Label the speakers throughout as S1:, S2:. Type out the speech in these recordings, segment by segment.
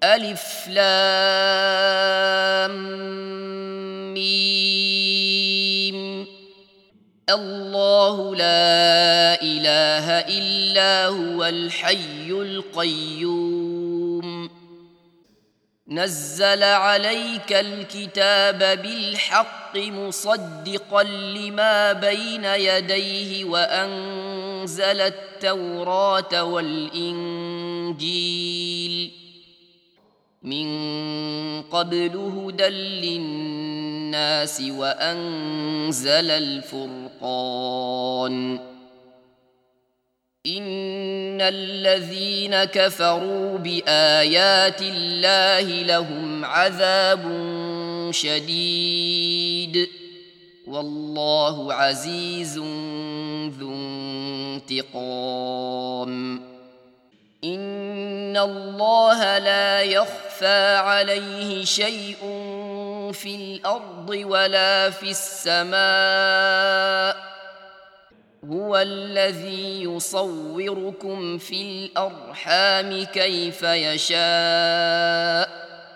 S1: ألف لام ميم. الله لا إله إلا هو الحي القيوم نزل عليك الكتاب بالحق مصدقا لما بين يديه وأنزل التوراة والإنجيل من قبل هدى للناس وأنزل الفرقان إن الذين كفروا بآيات الله لهم عذاب شديد والله عزيز ذو انتقام إن الله لا يخفى عليه شيء في الأرض ولا في السماء هو الذي يصوركم في الأرحام كيف يشاء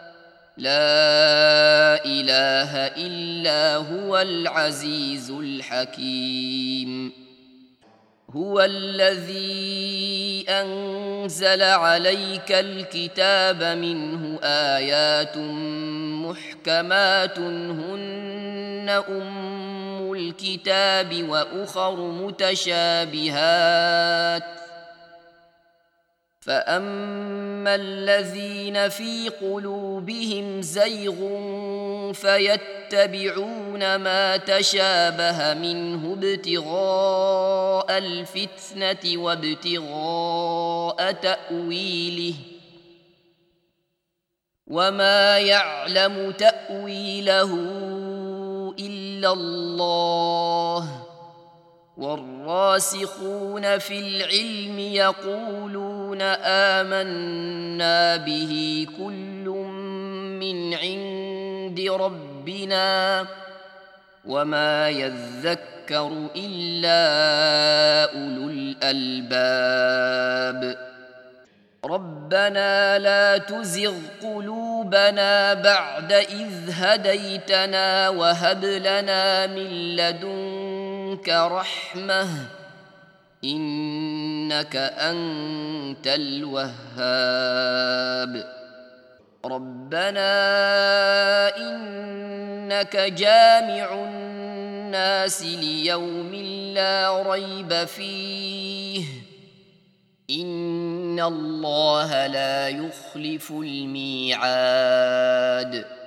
S1: لا إله إلا هو العزيز الحكيم هو الذي أنزل عليك الكتاب منه آيات محكمات هن أم الكتاب وأخر متشابهات فأما الذين في قلوبهم زيغ فيتبعون ما تشابه منه ابتغاء الفتنة وابتغاء تأويله وما يعلم تأويله إلا الله والراسخون في العلم يقولون آمنا به كل من عند ربنا وما يذكر إلا أولو الألباب ربنا لا تزغ قلوبنا بعد إذ هديتنا وهب لنا من لدنك رحمة إنك أنت الوهاب ربنا إنك جامع الناس ليوم لا ريب فيه إن الله لا يخلف الميعاد